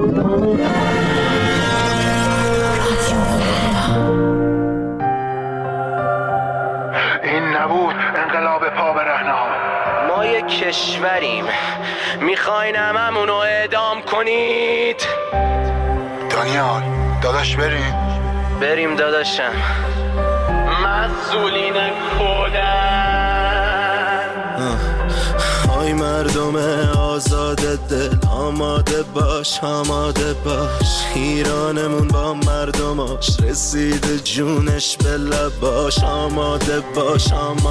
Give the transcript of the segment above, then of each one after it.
این نبود انقلاب پا به رهن‌ها. ما یک کشوریم، میخواین هممونو اعدام کنید؟ دانیال داداش بریم داداشم. مسئولین کودن. های مردم آزاد دل، آماده باش ایرانمون با مردماش رسیده جونش به لباش. آماده باش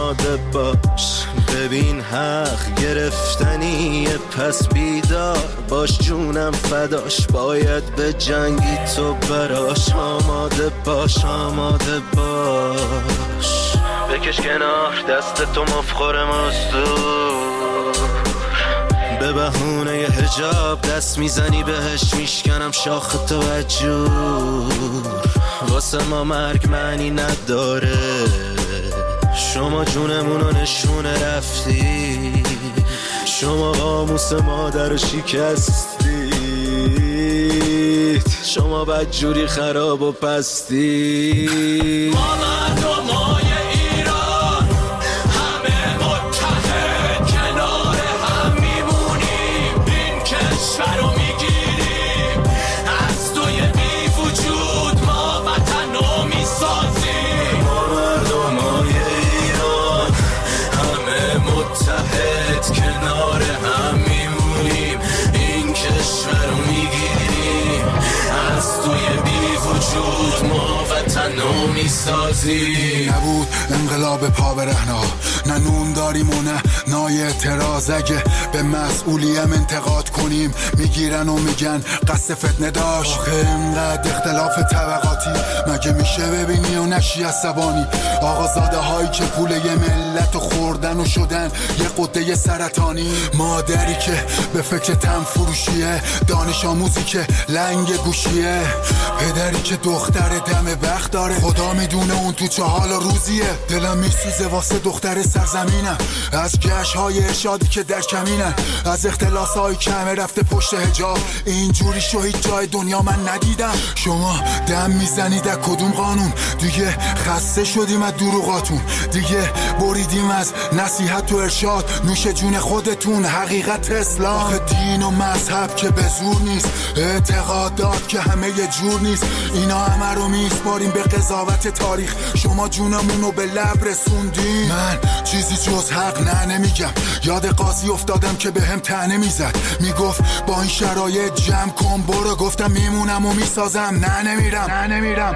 ببین حق گرفتنیه، پس بیدار باش جونم فداش، باید به جنگی تو براش. آماده باش بکش کنار دست تو مفخور مستور، به بهونه ی حجاب دست میزنی بهش میشکنم شاخ توجور. واسه ما مرگ معنی نداره، شما جونمونو نشونه رفتی، شما قاموس مادر شکستید، شما بدجوری خراب و پستی. ما مردمای ایران همه متحد کنار هم میمونیم، این کشور رو میگیریم، از توی بی وجود ما وطن رو میسازیم. ما مردمای ایران همه متحد کنار هم میمونیم، این کشور رو میگیریم، از توی بی وجود ما وطن رو میسازیم. نبود انقلاب پا به رهن‌ها، نه نون داریم و نه نای اعتراض. اگه به مسئولیم انتقاد کنیم میگیرن و میگن قصد فتنه داشت. آخه اینقدر اختلاف طبقاتی مگه میشه ببینی و نشی عصبانی؟ آقازاده هایی که پول یه ملت خوردن و شدن یه قده سرطانی. مادری که به فکر تن فروشیه، دانش آموزی که لنگ گوشیه، پدری که دختر دم بخت داره، خدا میدونه اون تو چه حال و روزیه. دلم میسوزه واسه دختر سرزمینم، از گشت های ارشادی که در کمینن، از اختلاس های کمه رفته پشت حجاب. اینجوری شو هیچ جای دنیا من ندیدم. شما دم میزنید از کدوم قانون؟ دیگه خسته شدیم از دروغاتون، دیگه بریدیم از نصیحت و ارشاد، نوش جون خودتون حقیقت اسلام. آخه دین و مذهب که به زور نیست، اعتقادات که همه یه جور نیست، اینا همه رو میسپاریم به قضاوت تاریخ. شما جونمونو به لب رسوندین، من چیزی جز حق نمیگم. یاد قاضی افتادم که به هم طعنه میزد، میگفت با این شرایط جمع کن برو. گفتم میمونم و میسازم، نمیرم.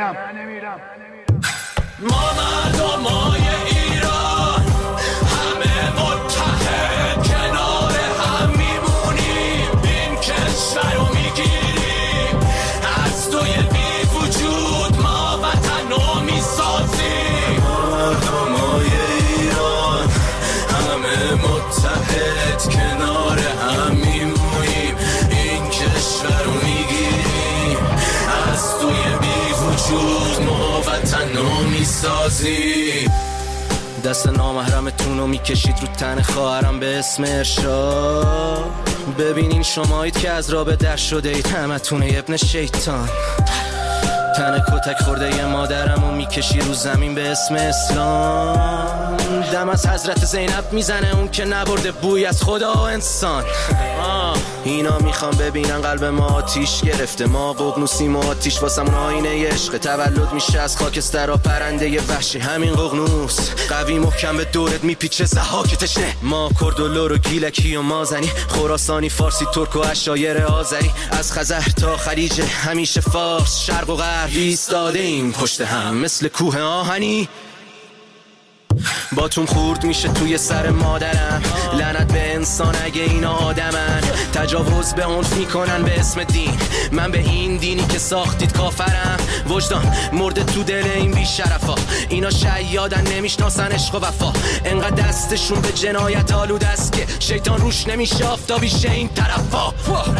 ما مردمای ایران همه متحد کنار هم میمونیم، این کشور رو میگیریم، از توی بی وجود ما وطن رو میسازیم. ما مردمای ایران همه متحد کنار هم میمونیم، این کشور رو میگیریم، از توی بی وجود ما وطن رو میسازیم. دست نامحرمتون رو میکشید رو تن خواهرم به اسم ارشاد. ببینین شمایید که از رابه در شده اید، همتون ابن شیطان. تن کتک خورده ی مادرم رو میکشی رو زمین به اسم اسلام. دم از حضرت زینب میزنه اون که نبرده بوی از خدا و انسان. اینا میخوام ببینن قلب ما آتیش گرفته، ما ققنوسیم و آتیش واسمون آینه عشق. تولد میشه از خاکسترها پرنده ی وحشی، همین ققنوس قوی محکم به دورت میپیچه زحاک تشنه. ما کرد و لور و گیلکی و مازنی، خراسانی فارسی ترک و عشایر آذری، از خزر تا خلیج همیشه فارس، شرق و غرب ایستاده ایم پشت هم مثل کوه آهنی. باتون خورد میشه توی سر مادرم، لعنت به انسان اگه اینا آدمن. تجاوز به عنف میکنن به اسم دین، من به این دینی که ساختید کافرم. وجدان مرده تو دل این بیشرفا، اینا شیادن نمیشناسن عشق و وفا. انقدر دستشون به جنایت آلوده است که شیطان روش نمیشه آفتابیشه این طرفا.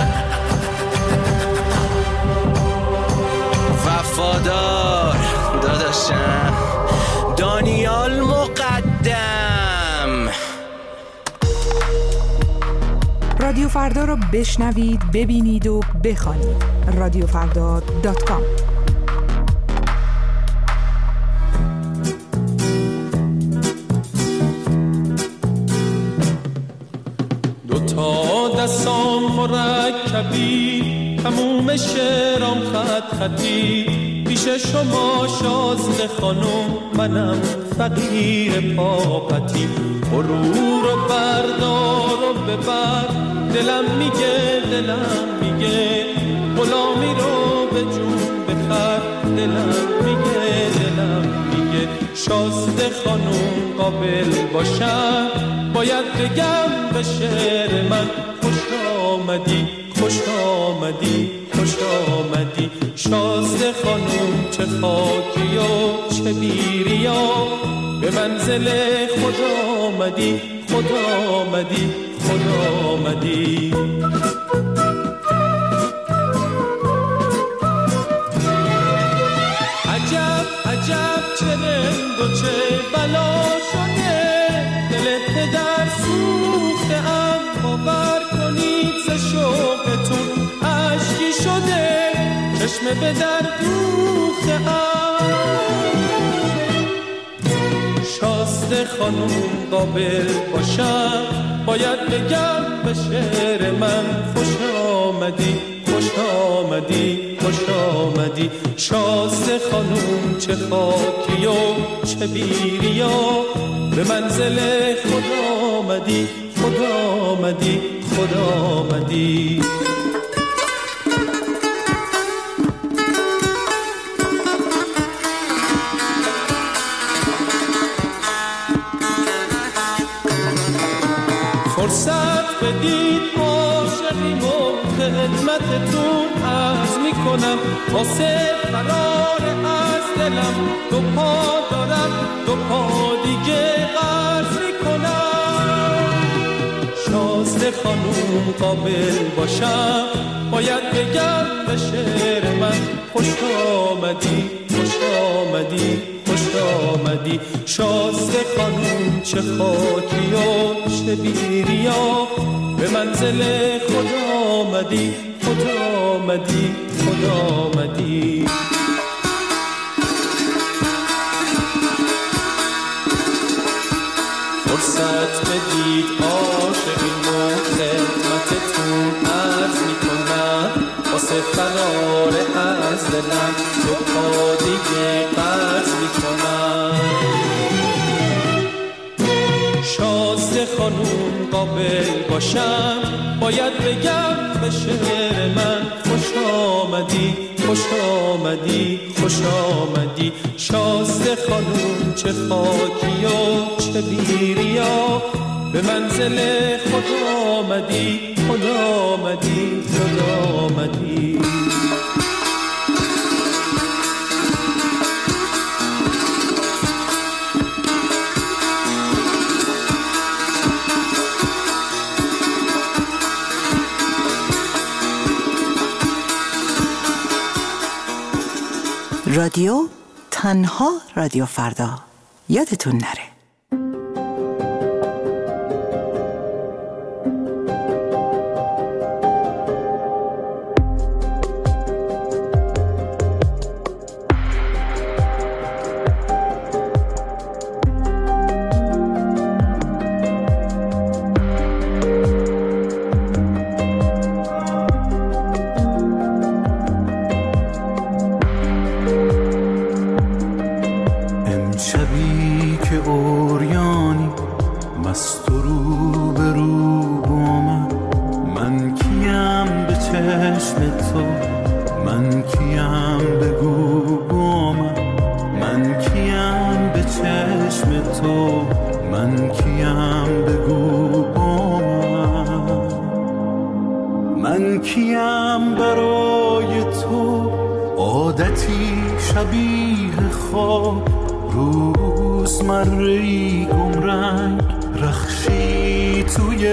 وفادار داداشم دانیال مقدم. رادیو رادیو فردا رو بشنوید، ببینید و بخوانید. رادیوفردا.com. دوتا دستام مرکبی، تموم شعرام خط خطی، پیش شما شازده خانم، منم فقیر پاپتی. برو رو بردار و ببر، دلم میگه غلامی رو به جون بخر. دلم میگه شازده خانم قابل باشم، باید بگم به شعر من خوش آمدی شازده خانم. چه خاکی و چه بیریا، به منزل خدا آمدی عجب چه رنگ و چه بلا شده، دل پدر سوخته ام، باور کنید ز شوقتون اشکی شده، چشم به در دوخته ام. شازده خانم قابل باشم، باید بگم به شعر من خوش آمدی شازده خانم. چه خاکی و چه بیریا، به منزل خدا آمدی فرصت بدید عاشقیمو خدمتتون عرض میکنم، واسه فرار از دلم دو پا دارم، دو پا دیگه قرض میکنم. شازده خانوم قابل باشم، باید بگم به شعر من خوش آمدی شازده خانوم. چه خاکی و چه بیریا، به منزل خدا آمدی فرصت بدید عاشقیمو خدمتتون عرض میکنم، واسه فرار از دلم دو پا دیگه قرض میکنم. شازده خانوم قابل باشم، باید بگم به شعر من خوش آمدی شازده خانوم. چه خاکی و چه بیریا، به منزل خدا آمدی رادیو تنها رادیو فردا، یادتون نره. من کیم برای تو، عادتی شبیه خواب، روزمره‌ای گمرنگ رخشی توی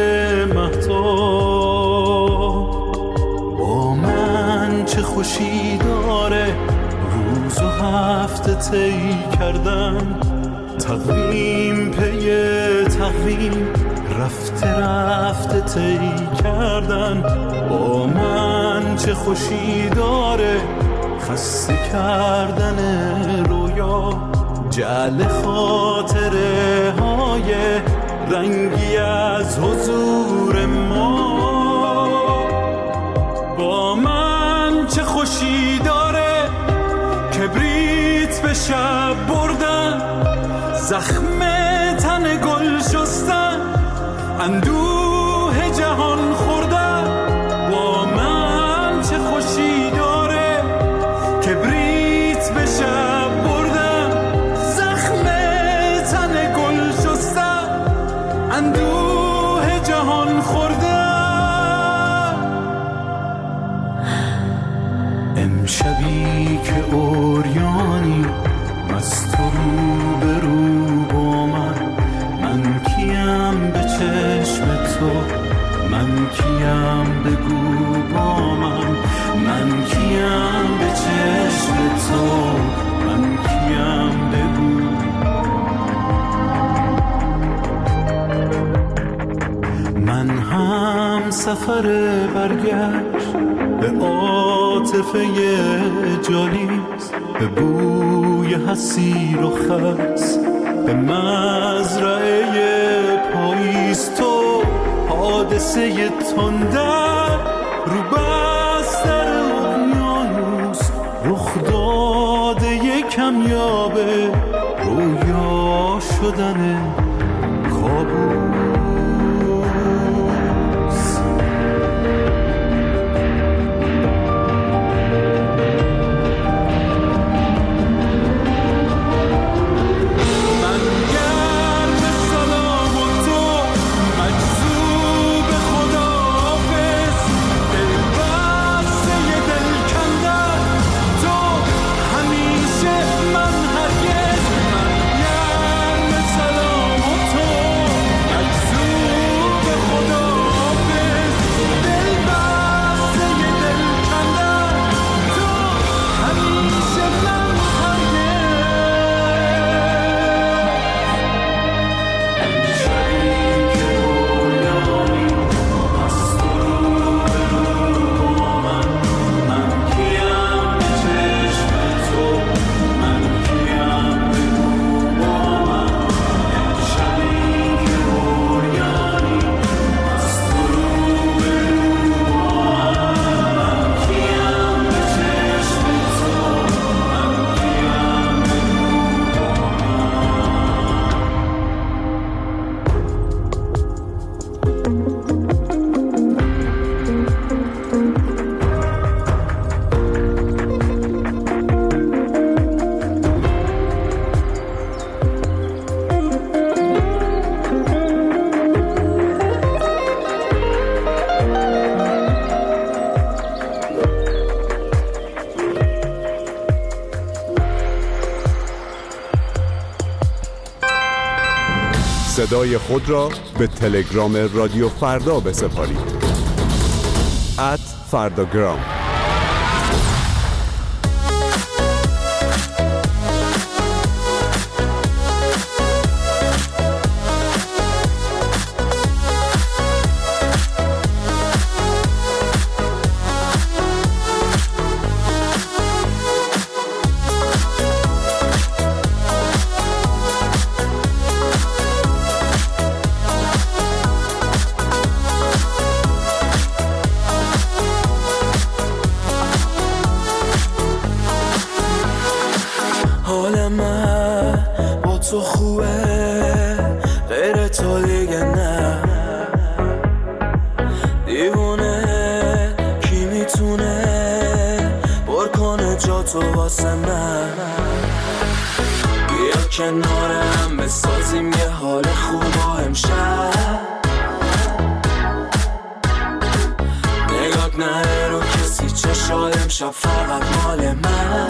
مهتاب. با من چه خوشی داره روز و هفته طی کردن، تقویم پی تقویم رفته طی کردن با من چه خوشی داره، خسته کردن رویا، جعل خاطره های رنگی از حضور ما. با من چه خوشی داره، کبریت به شب بردن، زخم تن گل شستن، اندوه جهان خوردن. با من چه خوشی داره، کبریت به شب بردن، زخم تن گل شستن، اندوه جهان خوردن. امشبی که اوریانی مست رو به رو با من کیم به چشم تو، من کیم بگو با من کیم به چشم تو، من کیم بگو. من هم سفر برگشت به عاطفه جالیز، به بوی حسیر و خس، به مزرعه پاییز. تو حادثه تندر رو بستر اقیانوس، رخ داده کمیابه رویا شدن کابوس. صدای خود را به تلگرام رادیو فردا بسپارید. @فرداگرام. تو خوبه غیر تو دیگه نه، دیوونه کی میتونه پر کنه جا تو واسه من. بیا کنارم بسازیم یه حال خوب و امشب، نگات نره رو کسی چشای امشب فقط مال من.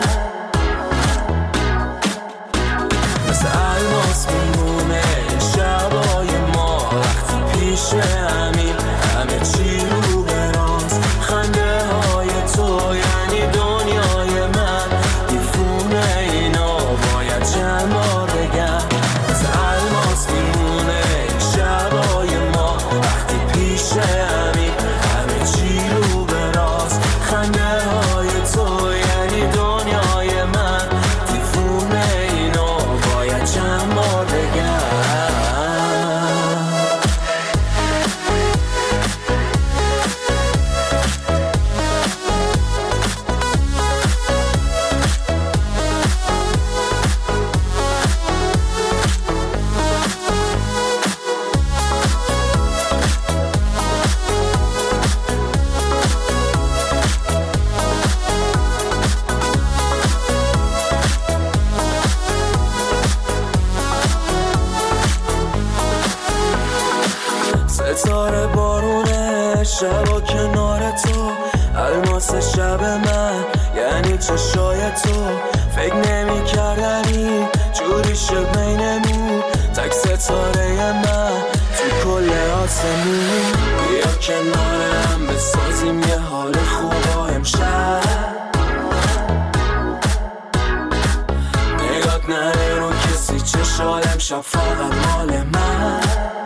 الماس میمونه شبای ما وقتی پیش همین همه چی رو براز، خنده های تو یعنی دنیای من، دیفونه اینا باید چند بار بگم. از الماس میمونه شبای ما شبا کنار تو، الماس شب من یعنی چشای تو. فکر نمی کردنی جوری شد بینمون، تک ستاره من تو کل آسمون. بیا کنارم بسازیم یه حال خوبا امشب، نگات نره رو کسی چشات امشب فقط مال من.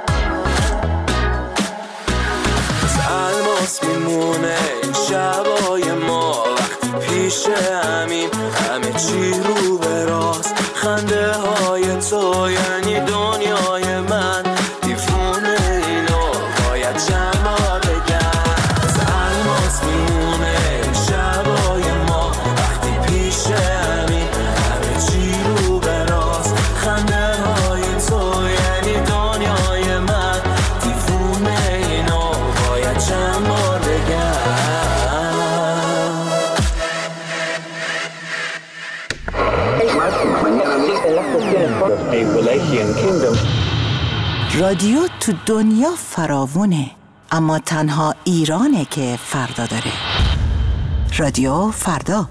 الماس میمونه این شبای ما، وقتی پیش همیم همه چی رو به راست. خنده های تو یعنی دنیای من، دیوونه اینو باید جمع بگم. الماس میمونه این شبای ما، وقتی پیش همیم همه چی رو به راست. خنده های تو یعنی دنیای من، دیوونه اینو باید جمع بگم. رادیو تو دنیا فراوونه، اما تنها ایرانه که فردا داره. رادیو فردا.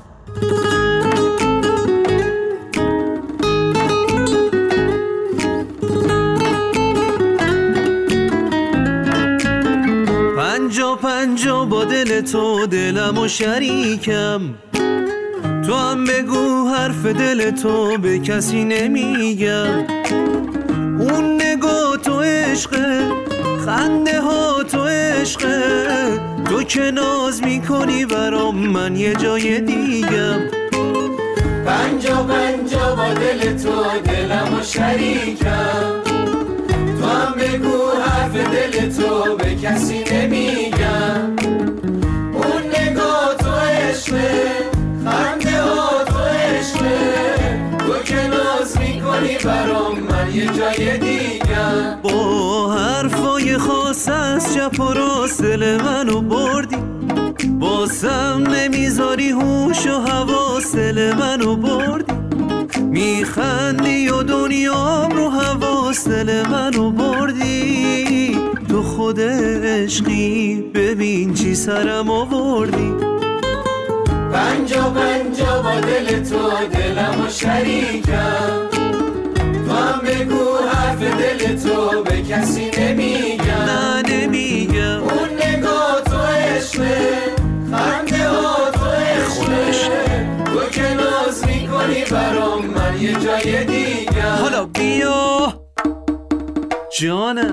پنجا با دل تو دلم و شریکم، تو هم بگو حرف دل تو به کسی نمیگم. اون نگاه تو عشقه، خنده ها تو عشقه، تو که ناز میکنی برام من یه جای دیگم. پنجا با دل تو دلم و شریکم، تو هم بگو حرف دل تو به کسی نمیگم. اون نگاه تو عشقه، خنده ها تو عشقه، تو که ناز میکنی برام من یه جای دیگم. با حرفای خاص از چپ و راست دل منو بردی، بازم نمیذاری هوش و حواس دل منو بردی. میخندی و دنیام رو حواس دل منو بردی. تو خود عشقی ببین چی سرم آوردی. پنجا با دل تو دلم و شریکم، تو هم بگو حرف دل تو به کسی نمیگم. نه نمیگم. اون نگاه تو عشقه، خنده ها تو عشقه، تو که ناز میکنی برام من یه جای دیگم. حالا بیا جانم.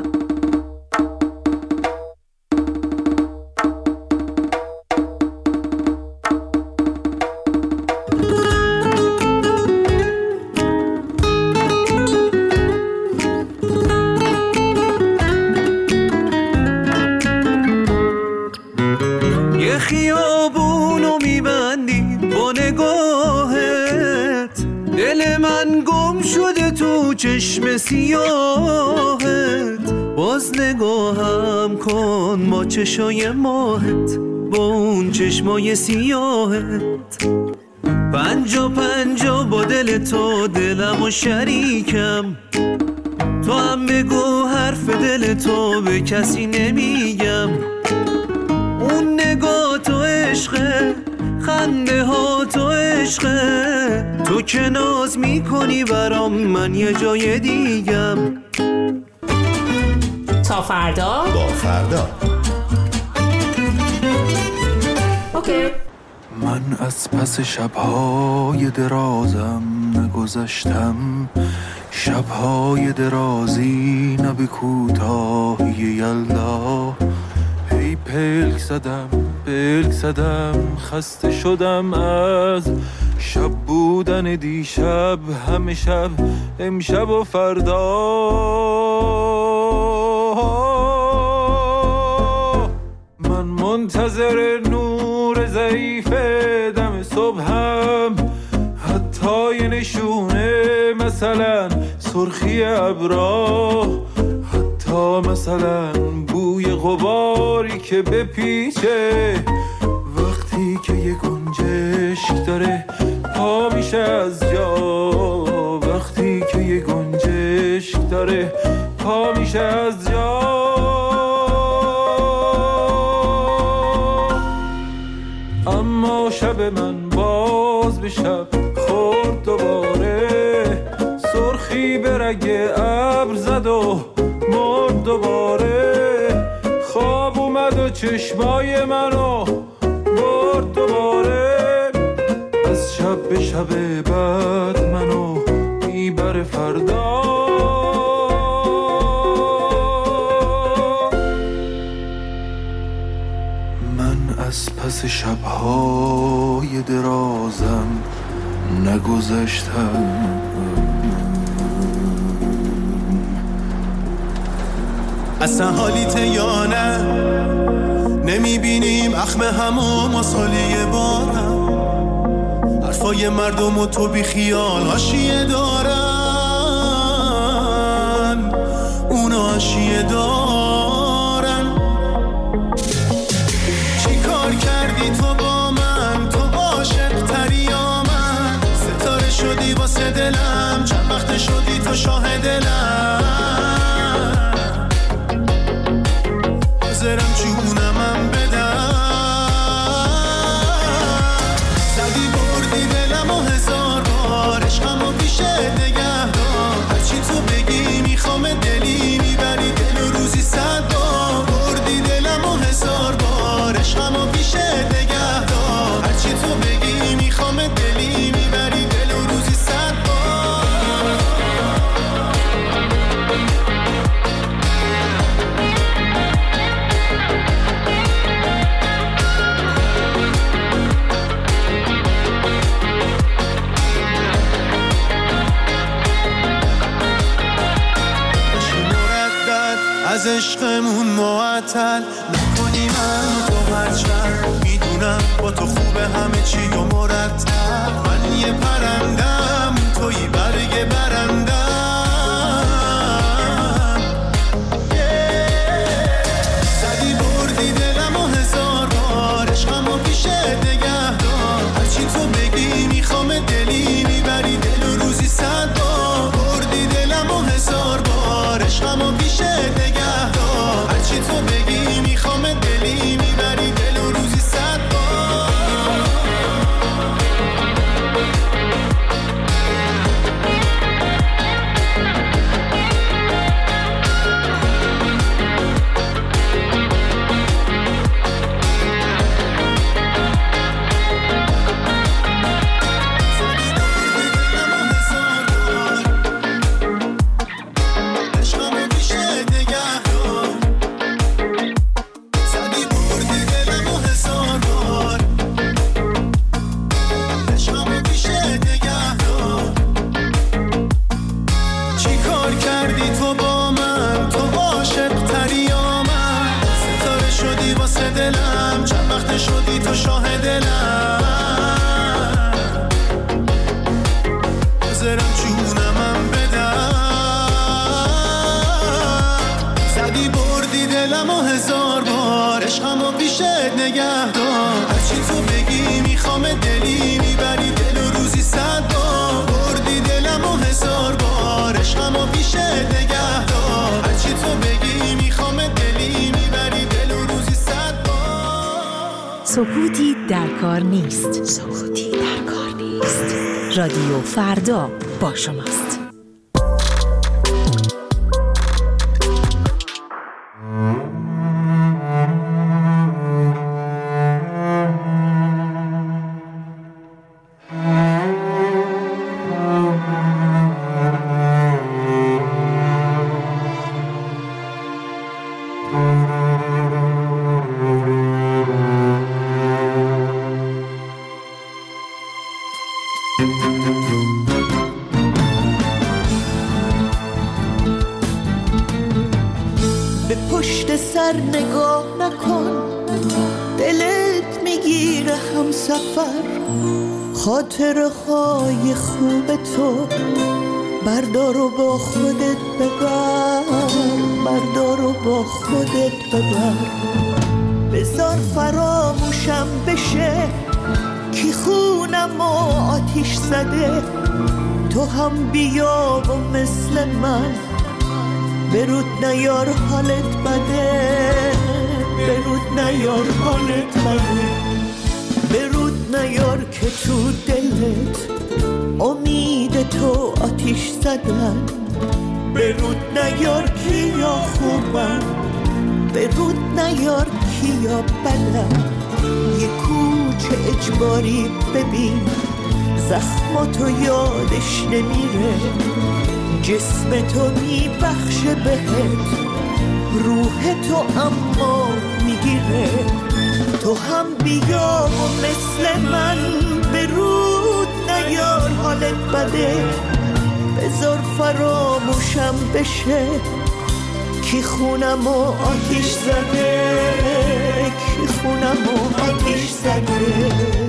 یه خیابونو میبندی با نگاهت، دل من گم شده تو چشم سیاهت. باز نگاهم کن با چشای ماهت، با اون چشمای سیاهت. پنجا با دل تو دلم و شریکم، تو هم بگو حرف دل تو به کسی نمیگم. اون نگاه تو عشقه، خنده ها تو عشقه، تو که ناز میکنی برام من یه جای دیگم. تا فردا با فردا. اوکی. من از پس شب‌های درازم نگذشتم، شب‌های درازی نه به کوتاهی یلدا. هی پلک زدم خسته شدم از شب بودن دیشب، همه شب امشب و فردا. من منتظر نور ضعیف دم صبحم، حتی یه نشونه مثلا سرخی ابرا، حتی مثلا بوی غباری که بپیچه وقتی که یه گنجشک داره پا میشه از جا، وقتی که یه گنجشک داره پا میشه از جا. اما شب من باز به شب خورد دوباره، سرخی به رگ ابر زد و مرد دوباره، خواب اومد و چشمای منو برد دوباره، از شب به شب بعد منو میبره فردا. از پس شب‌های درازم نگذشتم، اصلا حالیت یا نه نمیبینیم اخم همو مسالی بارم، حرفای مردم و تو بی خیال حاشیه دارن، اونا حاشیه دارن. کردی تو با من، تو عاشق تری یا من، ستاره شدی واسه دلم، چند وقت شدی تو شاه دلم، حاضرم جونمم بدم، زدی بردی دلم و هزار بار، عشقم و پیشه نگه دار، هرچی تو بگی میخوام دلی، میبری دل و روزی 100 بار، بردی دلم و هزار بار، عشقم و پیشه نگه دار، هرچی تو بگی میخوام دلی، میبری دل و روزی 100 بار. از عشقمون معطل نکنی من تو هرچند، میدونم با تو خوبه همه چی و مرتب، من یه پرندم توی برگ برندم، زدی بردی دلم و هزار بار، عشقم و پیشه نگه دار، هرچی تو بگی میخوام دلی، میبری دل و روزی 100 بار، بردی دلم و هزار بار، عشقم و پیشه نگه دار، هرچی تو بگی میخوام دلی، میبری دل و روزی 100 بار. شدی تو شاه دلم، حاضرم جونمم بدم، زدی بردی دلم و هزار بار، عشقم و پیشت نگه دار، هرچی تو بگی میخوام دلی، میبری دل و روزی 100 بار، بردی دلم و هزار بار، عشقم و پیشت نگه دار، هرچی تو بگی میخوام دلی، میبری دل و روزی 100 بار. سکوتی در کار نیست. سکوتی در کار نیست. رادیو فردا با شماست. به پشت سر نگاه نکن، دلت میگیره هم سفر، خاطره های خوب تو بردار و با خودت ببر، بردار و با خودت ببر، بذار فراموشم بشه کی خونم و آتیش زده، تو هم بیا و مثل من برود نیار حالت بده، برود نیار حالت بده، برود نیار که تو دلت امید تو آتیش زدن. به رود نیار کیا خوبن، به رود نیار کیا بدن. یه کوچه اجباری ببین زخماتو یادش نمیره، جسم تو میبخشه بهت، روح تو اما میگیره. تو هم بیا و مثل من به رود نیار حالت بده، بذار فراموشم بشه کی خونم و آتیش زده، کی خونم و آتیش زده.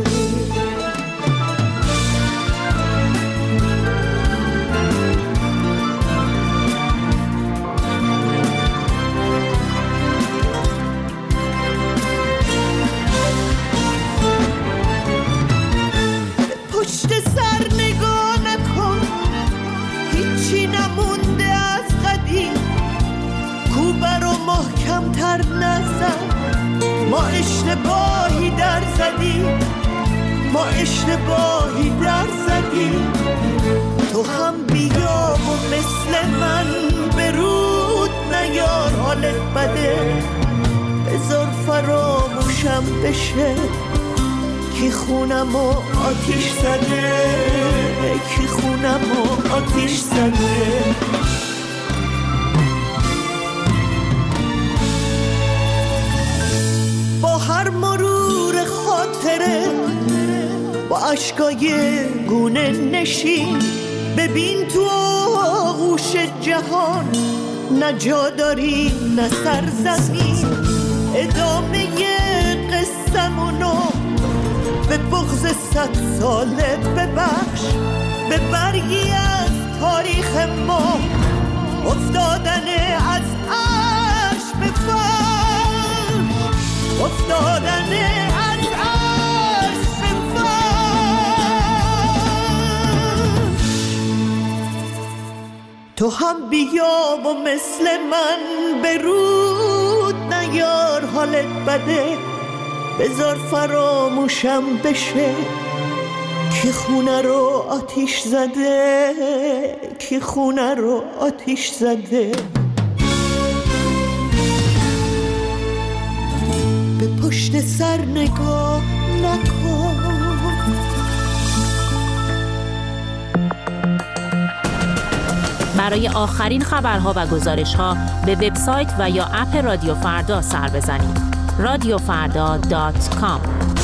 پشت سر نگاه نکن، هیچی نمونده از قدیم. کوبه رو محکم تر نزن، ما اشتباهی در زدیم، ما اشتباهی در زدیم. تو هم بیا و مثل من به رود نیار حالت بده، بذار فراموشم بشه کی خونم و آتیش زده، کی خونم و آتیش زده. با هر مرور خاطره با عشقای گونه نشین، ببین تو آغوش جهان نه جا داری نه سرزمین. ادامه قصه‌مونو به بغض 100 ساله ببخش، به برگی از تاریخ ما افتادن از عرش به فرش، افتادن از عرش به فرش. تو هم بیا و مثل من به رود نیار حالت بده، بذار فراموشم بشه کی خونه رو آتیش زده، کی خونه رو آتیش زده. به پشت سر نگاه نکن. برای آخرین خبرها و گزارش‌ها به وبسایت و یا اپ رادیو فردا سر بزنید. radiofarda.com.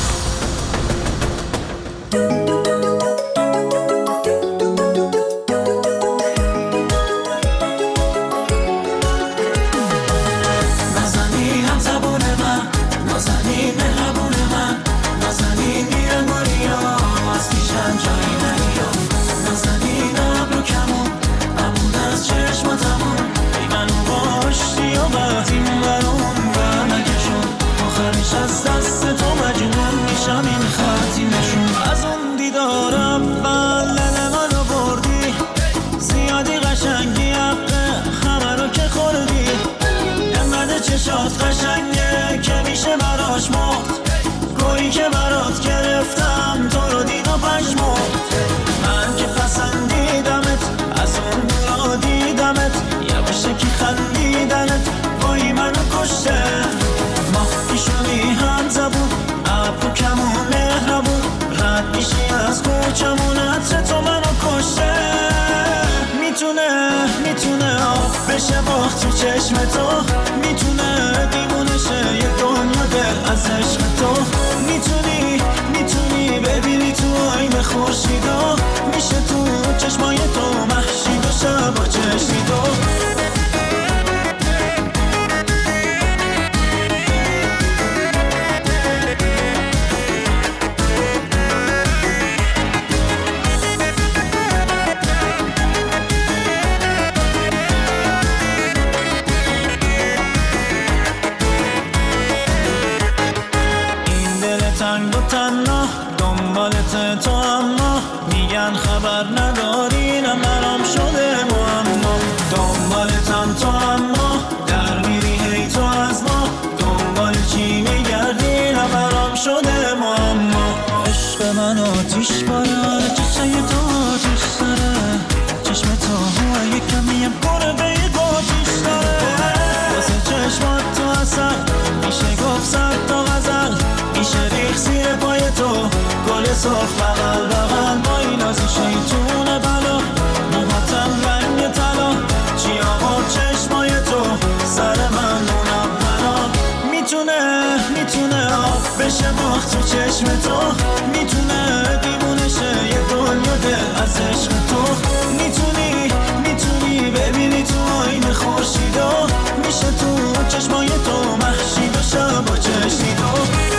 از دست تو مجنون میشم این خطی نشون. از اون دیدار اول دل منو بردی، زیادی قشنگی حقه همه رو که خوردی. انقدر چشات قشنگه که میشه براش مرد، گویی که برات گرفتم تو رو دید و پشمرد. من که پسندیدمت از اون دورا دیدمت، یواشه که خندیدنت وای منو کشته. پیشونی هم زبون ابرو کمون مهربون، رد میشی از کوچمون عطر تو منو کشته. میتونه آب بشه باخت تو چشم تو، میتونه دیوونه شه یه دنیا دل از عشق تو. میتونی ببینی تو آینه خورشیدا، میشه تو چشمای تو محشید و شبا چشمی تو. تنگ و تنها دنبالت تو، اما میگن خبر نداری نه برام شده معما. دنبالتم تو اما در میری هی تو از ما، دنبال چی میگردی نه برام شده معما. عشق دل من آتیش باره چشای تو آتیش داره چشم تو هوای کمیم پره به یک آتیش داره واسه چشمات تو اصل میشه گفت صد تا غزل میشه ریخ زیر پای تو گل صاف بغل بغل با این از شیطون بلا موهاتم رنگ طلا چی آقا چشمای تو سر من مونم بنا میتونه آب بشه باخت تو چشم تو میتونه دیوونه شه یه دنیا دل از عشق تو میتونی ببینی تو آینه خورشیدو میشه تو چشمای تو محشی بشم با چشیدو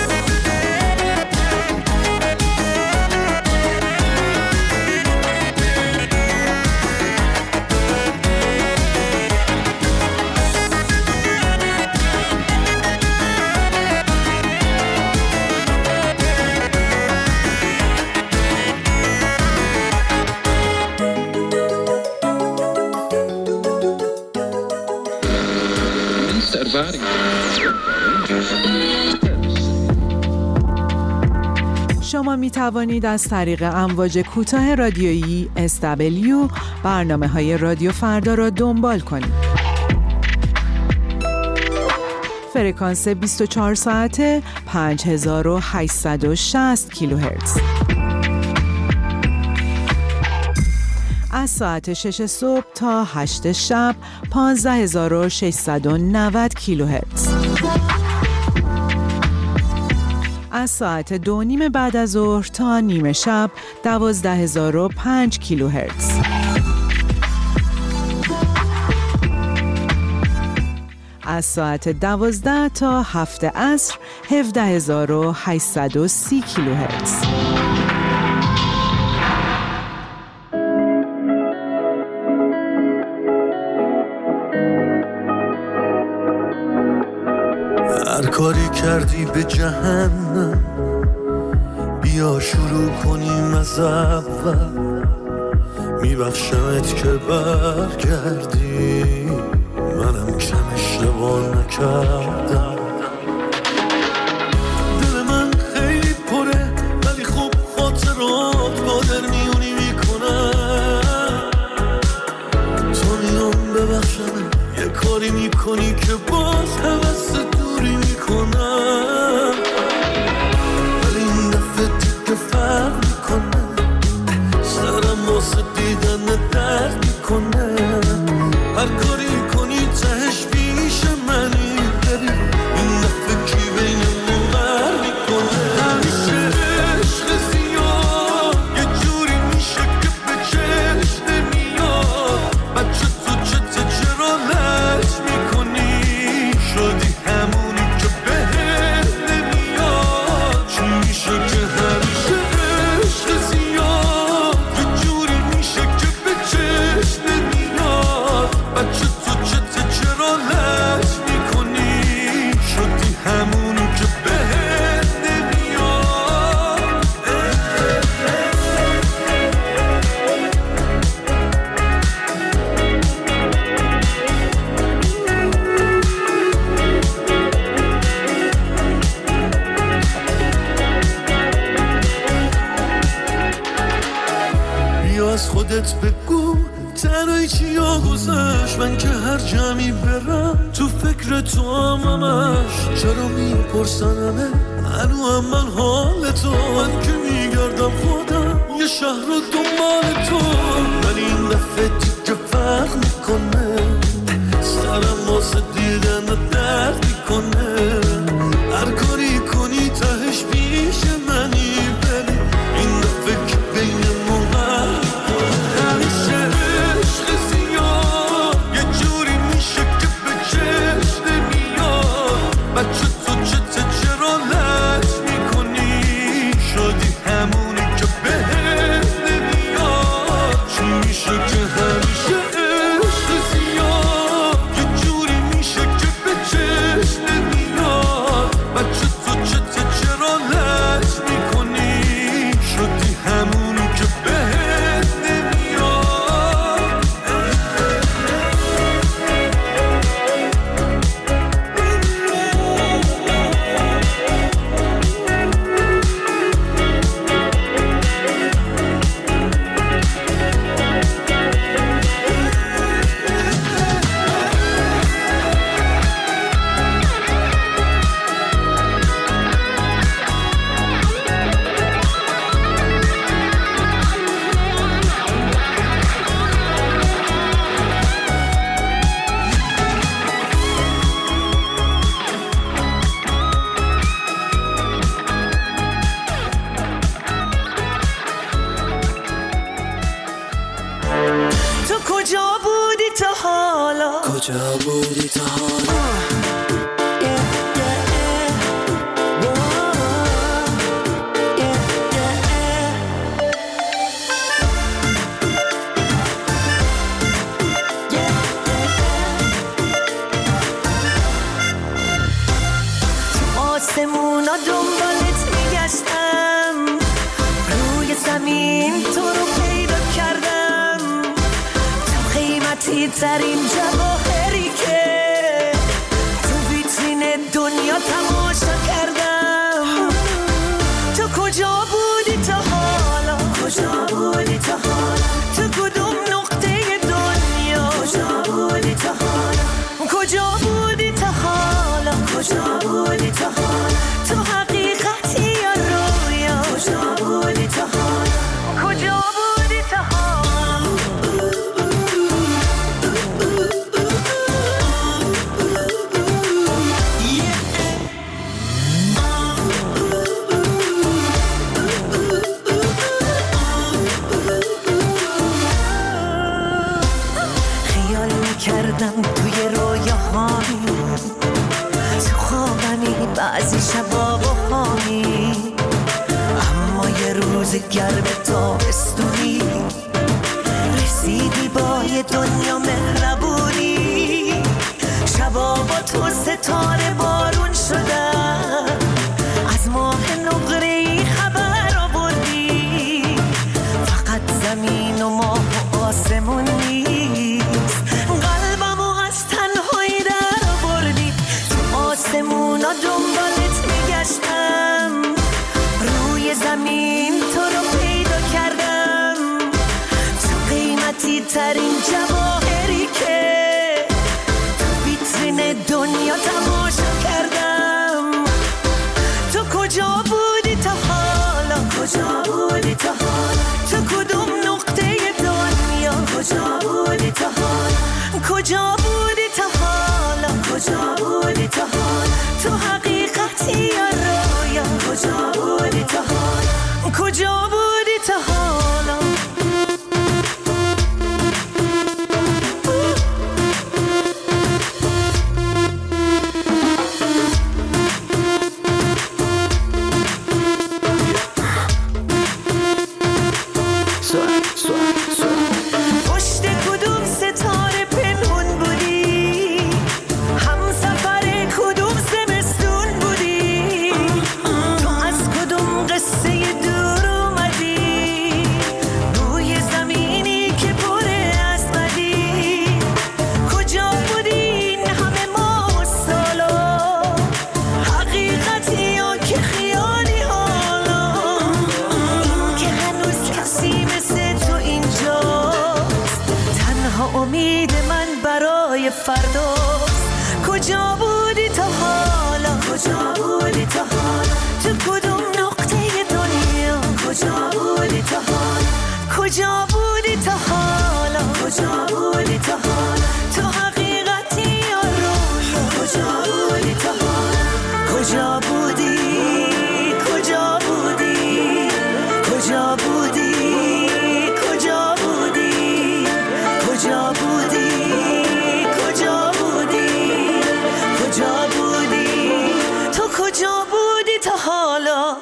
شما می توانید از طریق امواج کوتاه رادیویی SW برنامه‌های رادیو فردا را دنبال کنید. فرکانس 24 ساعته 5860 کیلوهرتز. از ساعت 6 صبح تا 8 شب 15690 کیلوهرتز. از ساعت 2:30 بعد از ظهر تا نیمه شب 12005 کیلوهرتز. از ساعت 12 تا 7 عصر 17830 کیلوهرتز. هر کاری کردی به جهنم بیا شروع کنیم از اول میبخشمت که برگردی منم کم اشتباه نکردم دل من خیلی پره ولی خوب خاطرات قادر میونی میکنم تو میام ببخشمه یه کاری میکنی که باز حوث دوری میکنم ولی این دفعه دیگه فرق میکنه سرم واسه دیدن درد میکنه هر کاری کنی تهش پیش منی ببین این دفعه کی بینمون بر میکنه همیشه عشق زیاد یه جوری میشه که به چشم نمیاد بچه تو چرا لج میکنی شدی همونی که بهت نمیاد چی میشه که همیشه عشق زیاد یه جوری میشه که به چشم نمیاد بچه تو چرا لج میکنی شدی همونی که بهت نمیاد بیا از خودت بگو تنهایی چیا گذشت من که هر جمعی برم تو فکر تو همش چرا میپرسنمه هنو هم من حال تو من که میگردم خودم یه شهر رو دنبال تو ولی این دفعه دیگه فرق میکنه سرم واسه دیدن درد میکنه هر کاری کنی تهش پیش منی ببین این دفعه که بینمون بر میکنه همیشه عشق زیاد یه جوری میشه که به چشم نمیاد بچه تو چرا لج میکنی شدی همون کجا بودی تا حالا آسمونا دنبالت میگشتم روی زمین تو رو پیدا کردم تو قیمتی ترین جواهری که تو ویترین دنیا تماشا کردم تو کجا بودی تا حالا کجا بودی تا حالا تو کدوم نقطه دنیا کجا بودی تا حالا کجا بودی تا حالا کجا بودی تا حالا تو حقیقتی یا رویا کجا بودی تا حالا کجا بودی تا حالا خیال میکردم توی رویاهامی تو خوابمی بعضی شبا بخوامی اما یه روز گرم تابستونی رسیدی با یه دنیا مهربونی شبا با تو ستاره بارون شدن از ماه نقره‌ای خبر آوردی فقط زمین و ماه و آسمون نیست قلبمو از تنهایی در آوردی تو آسمونا دنبالت میگشتم روی زمین تو رو پیدا کردم تو قیمتی ترین جواهری که تو ویترین دنیا تماشا کردم تو کجا بودی تا حالا کجا بودی تا حالا تو کدوم نقطه دنیا کجا بودی تا حالا کجا بودی تا حالا کجا بودی تا حالا تو حقیقتی یا رویا کجا بودی تا حالا کجا بودی تا حالا پشت کدوم ستاره پنهون بودی همسفر کدوم زمستون بودی تو از کدوم قصه دور اومدی روی زمینی که پر از بدی کجا بودی این همه ماه و سالا حقیقتی یا که خیالی حالا این که هنوز کسی مثل تو اینجاست تنها امید من برای فرداست کجا بودی تا حالا کجا بودی تا حالا تو کدوم نقطه دنیا کجا بودی تا حالا کجا بودی تا حالا کجا بودی تا حالا تو حقیقتی یا رویا کجا بودی تا حالا کجا بودی کجا بودی کجا بودی کجا بودی کجا بودی کجا بودی کجا بودی تو کجا بودی تا حالا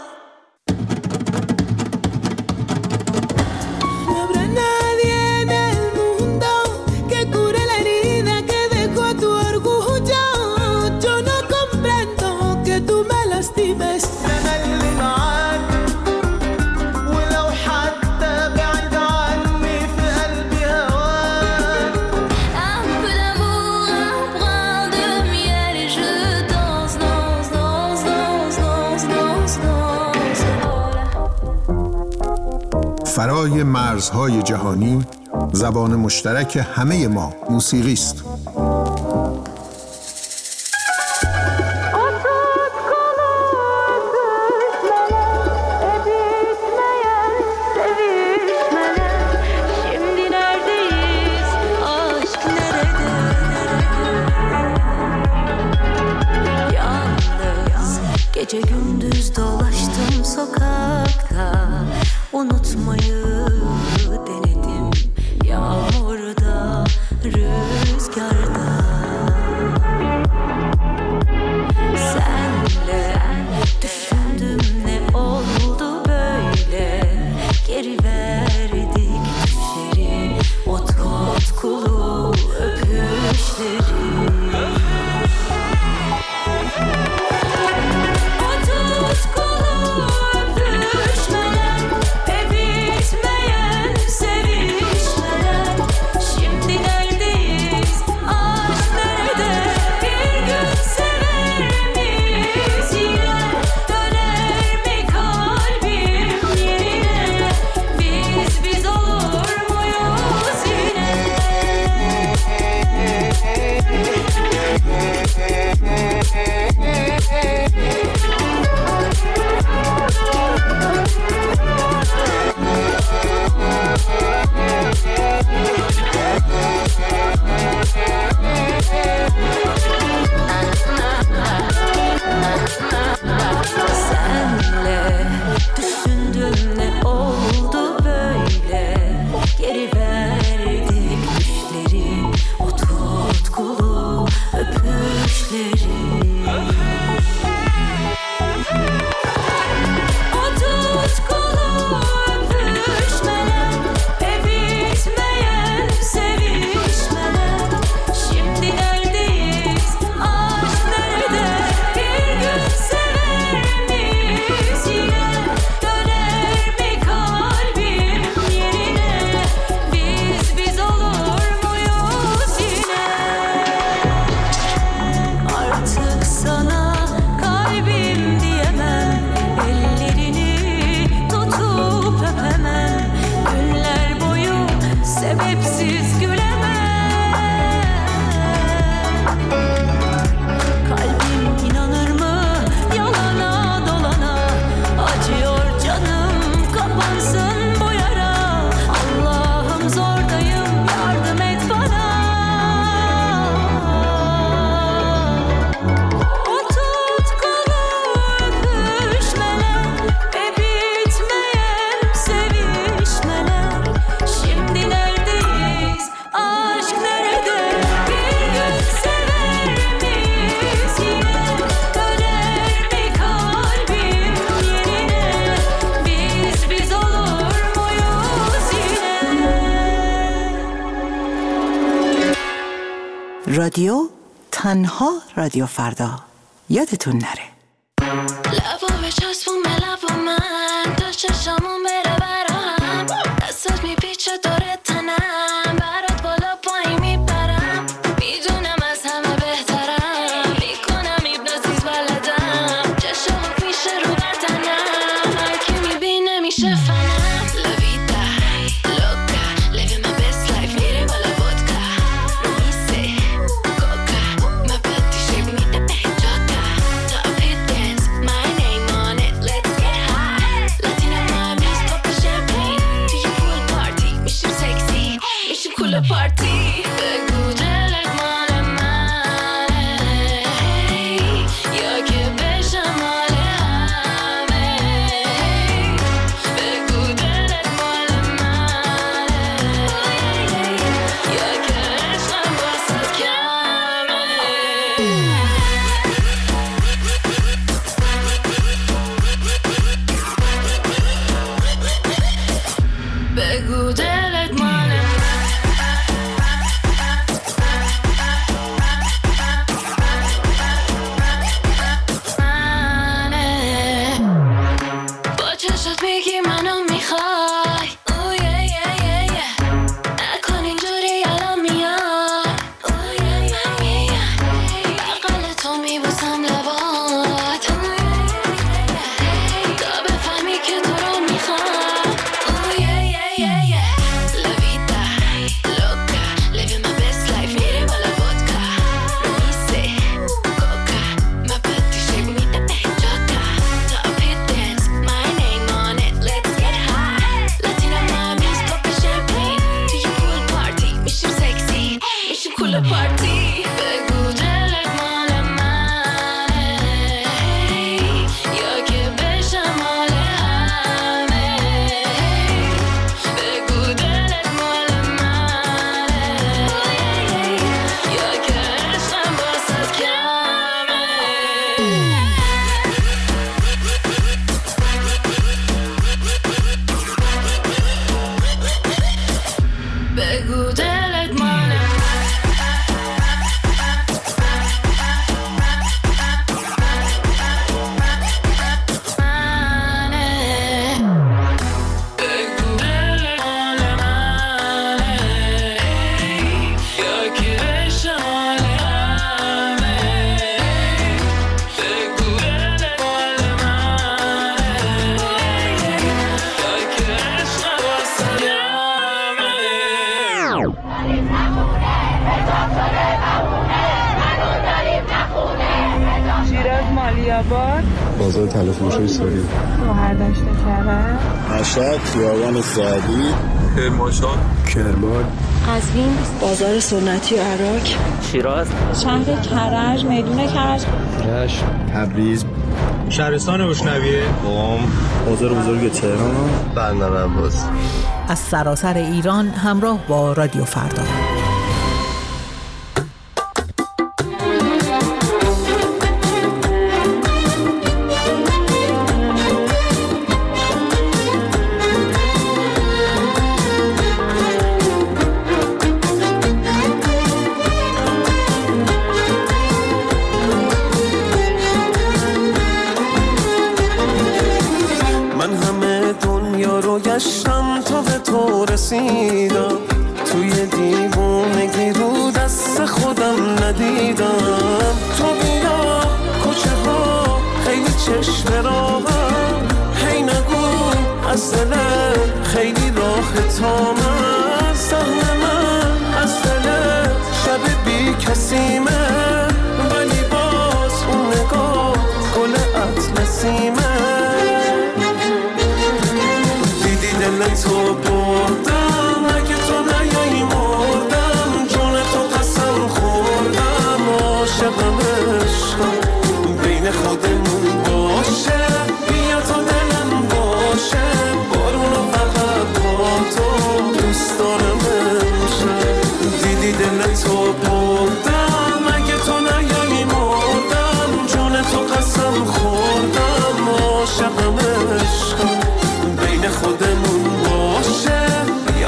No habrá nadie en el mundo que cure la herida que dejó tu orgullo. Yo no comprendo que tú me lastimes. أنا اللي معاك ولو حتى بعيد عني في قلبي هواك. Un peu d'amour, un brin de miel et je danse, danse, danse, danse, danse, danse, danse. فرای مرزهای جهانی زبان مشترک همه ما موسیقی است. Şimdi neredeyiz? Aşk nerede? Yalnız gece gündüz dolaştım sokakta unutmayı denedim yağmurda rüzgarda رادیو تنها رادیو فردا. یادتون نره. لبو بچسبون به لب من تا چشامون بره براهم، دستات میپیچه داره تنم، برات بالا پایین میپرم، میدونم از همه بهترم، میکنم ایبنازیز بلدم، چشام میشه رو بدنم، هر کی میبینه میشه فنم. La vida loca, living my best life, میره بالا vodka, میسه coca, my body shape میده به جاتا, top hit dance, my name on it, let's get high, Latina mommies pop the champagne, توی pool party میشیم sexy, میشیم cool party, بگو دلت مال منه یا که بشم مال همه، بگو دلت مال منه یا که عشقم واسه کمه. بگو دلت مال منه، با چشات میگی منو میخوای، اوه یه یه یه یه، نکن اینجوری الان میای، اوه یه یه یه یه، بغل تو میبوسم لبات، تا بفهمی که تو رو میخوام، اوه یه یه یه یه. La vida loca, living my best life, میره بالا vodka, میسه coca, my body shape میده به جاتا, top hit dance, my name on it, let's get high, Latina mommies pop the champagne, توی pool party میشیم sexy, میشیم cool party, بگو دلت مال منه یا که بشم مال همه، بگو دلت مال منه یا که عشقم واسه کمه. بگو دلت مال منه، بگو دلت مال منه یا که بشم مال همه، بگو دلت مال منه یا که عشقم واسه کمه. شیراز مالیاباد، بازار تلفروشی ساری، شهردشت کرد، مشهد، خیابان سعدی، کرمانشاه، کرمان، قزوین، بازار سنتی عراق، شیراز، شهر کرج، میدون کرج، رشت، تبریز، شهرستان روشنویه، قم، بازار بزرگ تهران، بندر عباس. از سراسر ایران همراه با رادیو فردا. من همه دنیا رو گشتم تا به تو رسیدم، توی دیوونگی رو دست خودم ندیدم، تو بیا کوچه ها خیلی چشم راهم، هی نگو از دلت خیلی راه تا من، سهم من از دلت شب بی کسیمه، ولی باز اون نگاه گل اطلسیمه، دیدی دل تو بردم، اگه تو نیایی مردم، جون تو قسم خوردم، عاشقم عشقم بین خودمون باشه، بیا تا دلم باشه، بارونو فقط با تو دوست دارم امشب، دیدی دل تو بردم، اگه تو نیایی مردم، جون تو قسم خوردم، عاشقم عشقم بین خودمون باشه،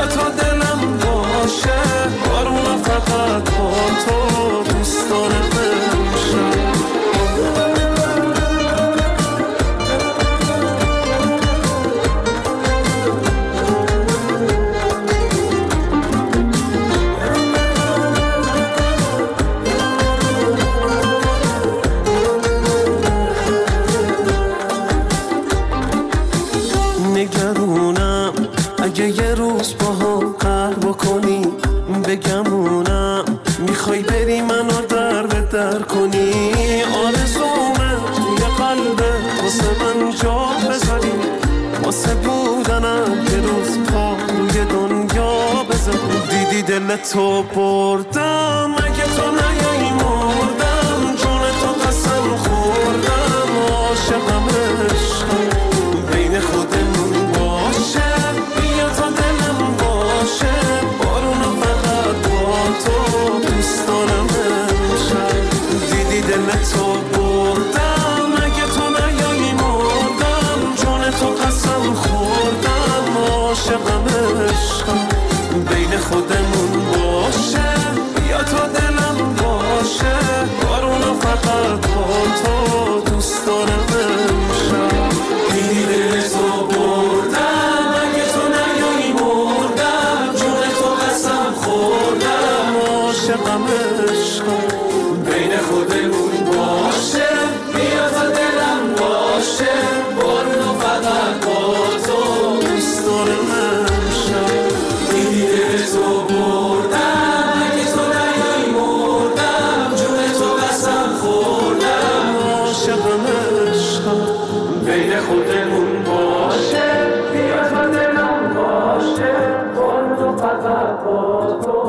اگه یه روز با هم قهر بکنی بگمونم، میخوای بری منو در به در کنی. آرزومه توی قلبت واسه من جا بذاری، واسه بودنم یه روز پا روی دنیا بذار. دیدی دلتو بردم، اگه تو نیایی مردم، جون تو قسم خوردم. عاشقم عشقم بین خودمون باشه، بیا تا دلم باشه. بارونو فقط با تو دوست دارم امشب. دیدی دلتو بردم، اگه تو نیایی مردم، جون تو قسم خوردم. عاشقم عشقم بین خودمون باشه، بیا تا دلم باشه. بارونو فقط با تو دوست دارم امشب. دیدی دلتو بردم، اگه تو نیایی مردم، جون تو قسم خوردم. عاشقم عشقم بین خودمون باشه، بیا تا دلم باشه. بارونو فقط با تو دوست دارم امشب. دیدی دلتو بردم، اگه تو نیایی مردم، جون تو قسم خوردم. عاشقم عشقم بین خودمون باشه، بیا تا دلم باشه. بارونو فقط با تو.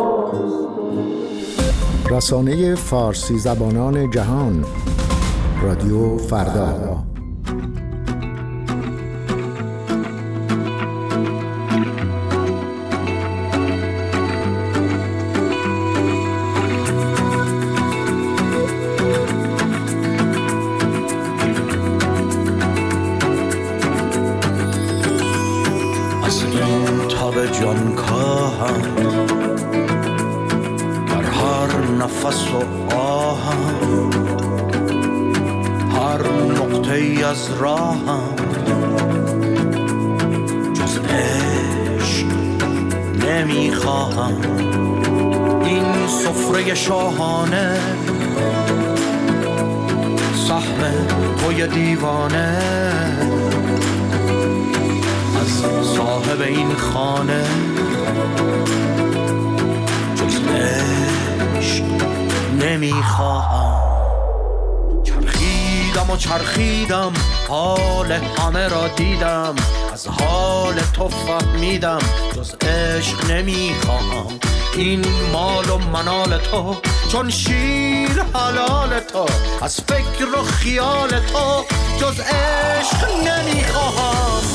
رسانه فارسی زبانان جهان، رادیو فردا. از این تاب جان کاهم، در هر نفس و آهم، هر نقطه ای از راهم، جز عشق نمیخواهم. این سفره شاهانه، سهم توی دیوانه، از صاحب این خانه، جز عشق نمیخواهم. چرخیدم و چرخیدم، حال همه را دیدم، از حال تو فهمیدم، جز عشق نمیخواهم. این مال و منال تو، چون شیر حلال تو، از فکر و خیال تو، جز عشق نمیخواهم.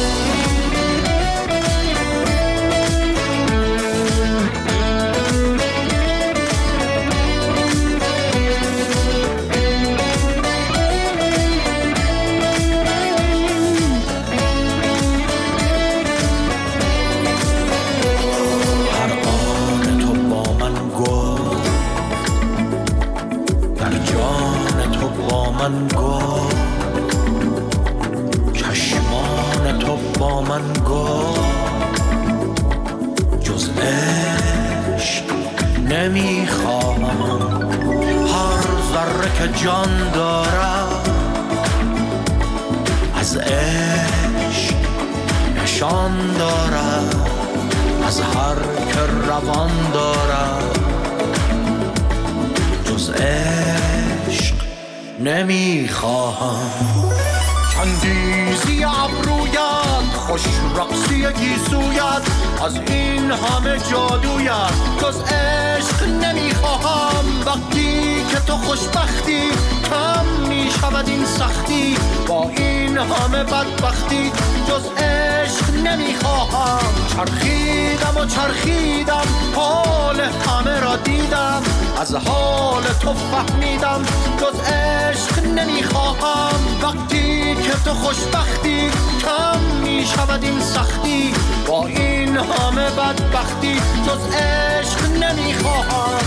من گفت چشمان تو با من گفت، جز عشق نمیخواهم. هر ذره که جان دارد از عشق نشان دارد، از هر که روان دارد، جز عشق نمیخواهم. چندیزی ابرویت، خوش رقصی گیسویت، از این همه جادویت، جز عشق نمیخواهم. وقتی که تو خوشبختی، کم میشود این سختی، با این همه بدبختی، جز عشق نمیخواهم. چرخیدم و چرخیدم، حال همه را دیدم، از حال تو فهمیدم، جز عشق نمیخواهم. وقتی که تو خوشبختی، کم میشود این سختی، با این همه بدبختی، جز عشق نمیخواهم.